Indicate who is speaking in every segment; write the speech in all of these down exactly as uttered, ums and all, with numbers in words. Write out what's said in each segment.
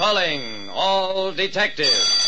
Speaker 1: Calling all detectives.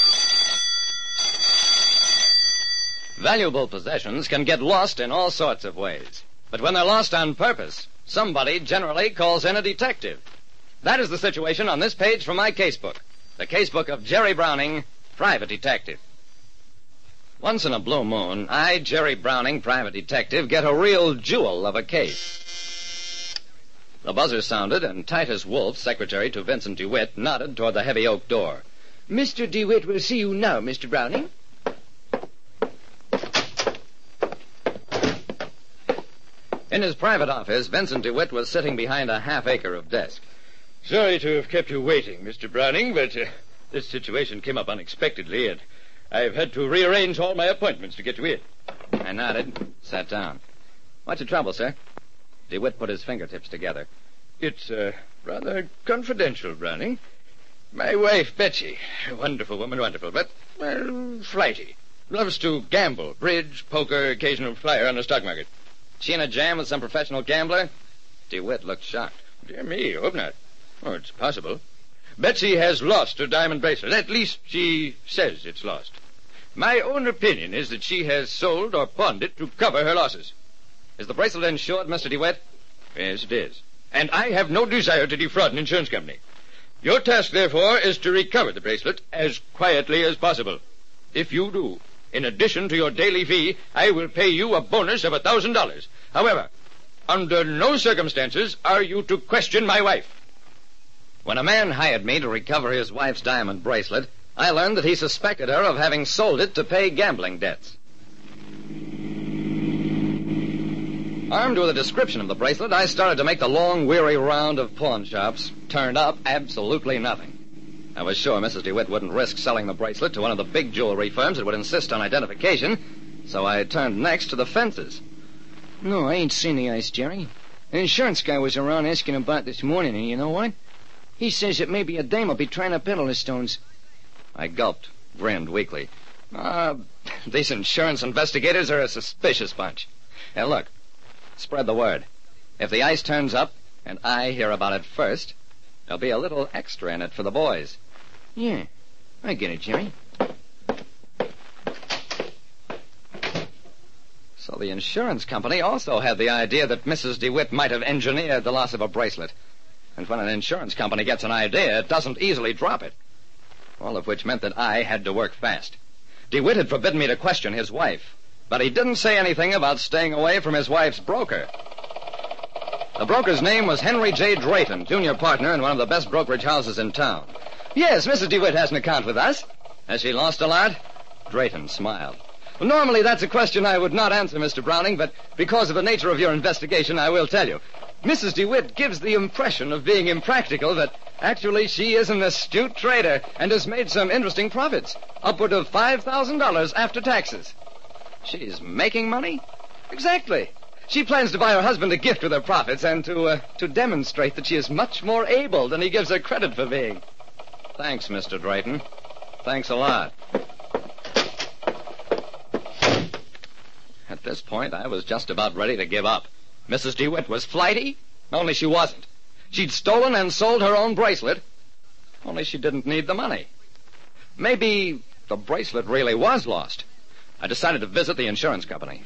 Speaker 1: Valuable possessions can get lost in all sorts of ways. But when they're lost on purpose, somebody generally calls in a detective. That is the situation on this page from my casebook. The casebook of Jerry Browning, private detective. Once in a blue moon, I, Jerry Browning, private detective, get a real jewel of a case. The buzzer sounded, and Titus Wolfe, secretary to Vincent DeWitt, nodded toward the heavy oak door.
Speaker 2: Mister DeWitt will see you now, Mister Browning.
Speaker 1: In his private office, Vincent DeWitt was sitting behind a half acre of desk.
Speaker 3: Sorry to have kept you waiting, Mister Browning, but uh, this situation came up unexpectedly, and I've had to rearrange all my appointments to get you in.
Speaker 1: I nodded, sat down. What's your trouble, sir? DeWitt put his fingertips together.
Speaker 3: It's uh, rather confidential, Browning. My wife, Betsy, a wonderful woman, wonderful, but, well, flighty. Loves to gamble, bridge, poker, occasional flyer on the stock market.
Speaker 1: She in a jam with some professional gambler? DeWitt looked shocked.
Speaker 3: Dear me, hope not. Oh, it's possible. Betsy has lost her diamond bracelet. At least she says it's lost. My own opinion is that she has sold or pawned it to cover her losses.
Speaker 1: Is the bracelet insured, Mister DeWitt?
Speaker 3: Yes, it is. And I have no desire to defraud an insurance company. Your task, therefore, is to recover the bracelet as quietly as possible. If you do, in addition to your daily fee, I will pay you a bonus of a thousand dollars. However, under no circumstances are you to question my wife.
Speaker 1: When a man hired me to recover his wife's diamond bracelet, I learned that he suspected her of having sold it to pay gambling debts. Armed with a description of the bracelet, I started to make the long, weary round of pawn shops. Turned up absolutely nothing. I was sure Missus DeWitt wouldn't risk selling the bracelet to one of the big jewelry firms that would insist on identification, so I turned next to the fences.
Speaker 2: No, I ain't seen the ice, Jerry. An insurance guy was around asking about this morning, and you know what? He says that maybe a dame will be trying to peddle the stones.
Speaker 1: I gulped, grinned weakly. Ah, uh, these insurance investigators are a suspicious bunch. Now, look, spread the word. If the ice turns up, and I hear about it first, there'll be a little extra in it for the boys.
Speaker 2: Yeah, I get it, Jerry.
Speaker 1: So the insurance company also had the idea that Missus DeWitt might have engineered the loss of a bracelet. And when an insurance company gets an idea, it doesn't easily drop it. All of which meant that I had to work fast. DeWitt had forbidden me to question his wife, but he didn't say anything about staying away from his wife's broker. The broker's name was Henry J. Drayton, junior partner in one of the best brokerage houses in town. Yes, Missus DeWitt has an account with us. Has she lost a lot? Drayton smiled. Well, normally that's a question I would not answer, Mister Browning, but because of the nature of your investigation, I will tell you. Missus DeWitt gives the impression of being impractical, but actually she is an astute trader and has made some interesting profits, upward of five thousand dollars after taxes. She's making money? Exactly. She plans to buy her husband a gift with her profits and to uh, to demonstrate that she is much more able than he gives her credit for being. Thanks, Mister Drayton. Thanks a lot. At this point, I was just about ready to give up. Missus DeWitt was flighty, only she wasn't. She'd stolen and sold her own bracelet, only she didn't need the money. Maybe the bracelet really was lost. I decided to visit the insurance company.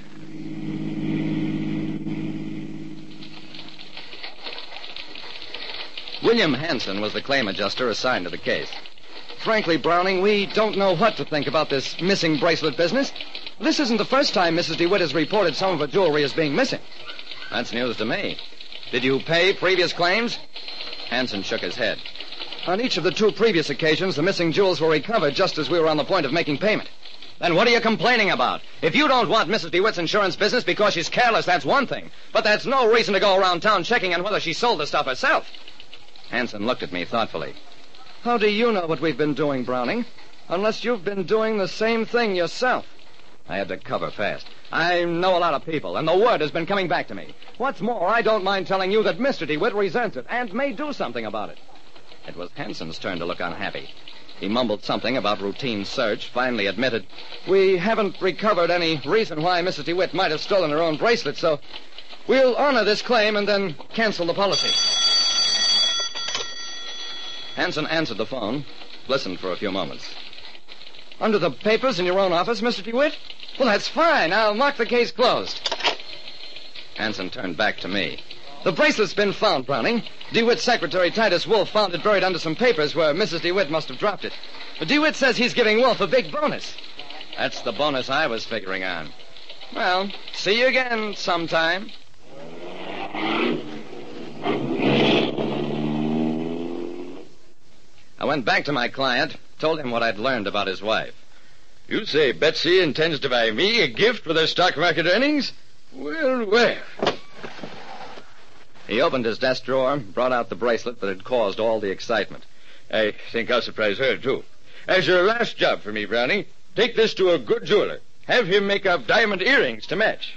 Speaker 1: William Hanson was the claim adjuster assigned to the case. Frankly, Browning, we don't know what to think about this missing bracelet business. This isn't the first time Missus DeWitt has reported some of her jewelry as being missing. That's news to me. Did you pay previous claims? Hanson shook his head. On each of the two previous occasions, the missing jewels were recovered just as we were on the point of making payment. Then what are you complaining about? If you don't want Missus DeWitt's insurance business because she's careless, that's one thing. But that's no reason to go around town checking on whether she sold the stuff herself. Hanson looked at me thoughtfully. How do you know what we've been doing, Browning? Unless you've been doing the same thing yourself. I had to cover fast. I know a lot of people, and the word has been coming back to me. What's more, I don't mind telling you that Mister DeWitt resents it and may do something about it. It was Hanson's turn to look unhappy. He mumbled something about routine search, finally admitted, "We haven't recovered any reason why Missus DeWitt might have stolen her own bracelet, so we'll honor this claim and then cancel the policy." Hanson answered the phone, listened for a few moments.
Speaker 2: Under the papers in your own office, Mister DeWitt? Well, that's fine. I'll mark the case closed.
Speaker 1: Hanson turned back to me.
Speaker 2: The bracelet's been found, Browning. DeWitt's secretary, Titus Wolf, found it buried under some papers where Missus DeWitt must have dropped it. But DeWitt says he's giving Wolf a big bonus.
Speaker 1: That's the bonus I was figuring on. Well, see you again sometime. I went back to my client, told him what I'd learned about his wife.
Speaker 3: You say Betsy intends to buy me a gift for the stock market earnings? Well, well.
Speaker 1: He opened his desk drawer, brought out the bracelet that had caused all the excitement.
Speaker 3: I think I'll surprise her, too. As your last job for me, Browning, take this to a good jeweler. Have him make up diamond earrings to match.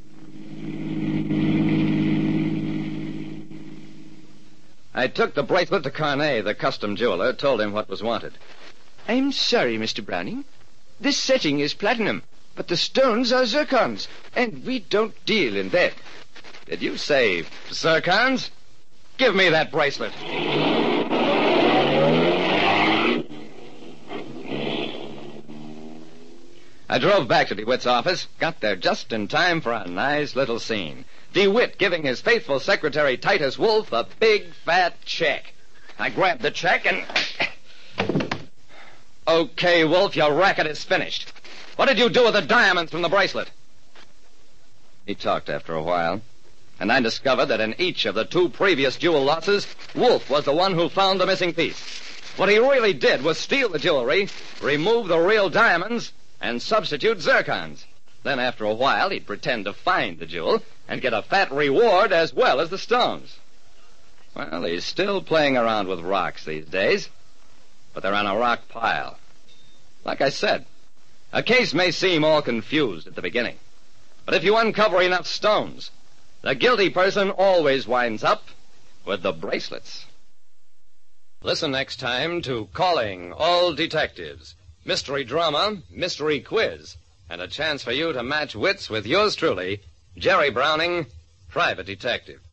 Speaker 1: I took the bracelet to Carnet, the custom jeweler, told him what was wanted.
Speaker 2: I'm sorry, Mister Browning. This setting is platinum, but the stones are zircons, and we don't deal in that.
Speaker 1: Did you say zircons? Give me that bracelet. I drove back to DeWitt's office, got there just in time for a nice little scene. DeWitt giving his faithful secretary, Titus Wolf, a big, fat check. I grabbed the check and... Okay, Wolf, your racket is finished. What did you do with the diamonds from the bracelet? He talked after a while, and I discovered that in each of the two previous jewel losses, Wolf was the one who found the missing piece. What he really did was steal the jewelry, remove the real diamonds, and substitute zircons. Then after a while, he'd pretend to find the jewel and get a fat reward as well as the stones. Well, he's still playing around with rocks these days, but they're on a rock pile. Like I said, a case may seem all confused at the beginning, but if you uncover enough stones, the guilty person always winds up with the bracelets. Listen next time to Calling All Detectives. Mystery drama, mystery quiz, and a chance for you to match wits with yours truly, Jerry Browning, Private Detective.